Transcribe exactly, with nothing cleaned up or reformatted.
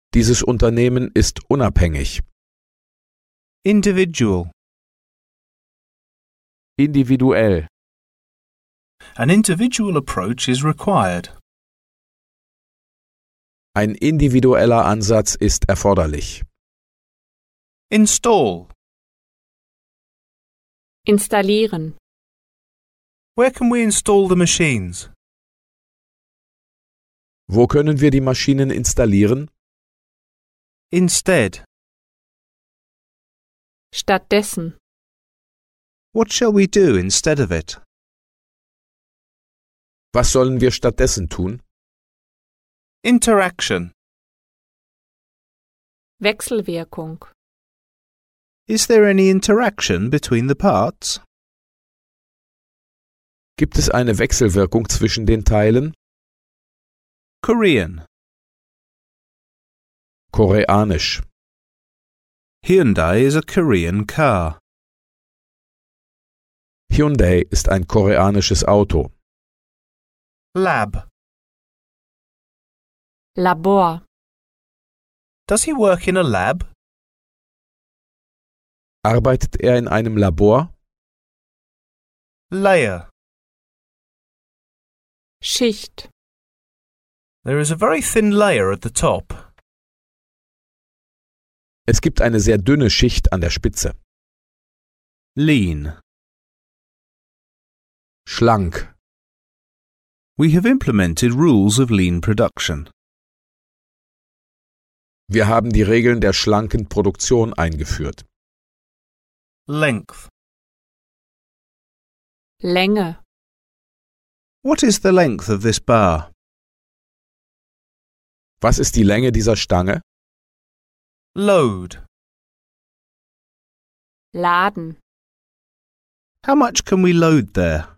Dieses Unternehmen ist unabhängig. Individual. Individuell. An individual approach is required. Ein individueller Ansatz ist erforderlich. Install. Installieren. Where can we install the machines? Wo können wir die Maschinen installieren? Instead. Stattdessen. What shall we do instead of it? Was sollen wir stattdessen tun? Interaction. Wechselwirkung. Is there any interaction between the parts? Gibt es eine Wechselwirkung zwischen den Teilen? Korean. Koreanisch. Hyundai is a Korean car. Hyundai ist ein koreanisches Auto. Lab. Labor. Does he work in a lab? Arbeitet er in einem Labor? Layer. Schicht. There is a very thin layer at the top. Es gibt eine sehr dünne Schicht an der Spitze. Lean. Schlank. We have implemented rules of lean production. Wir haben die Regeln der schlanken Produktion eingeführt. Length. Länge. What is the length of this bar? Was ist die Länge dieser Stange? Load. Laden. How much can we load there?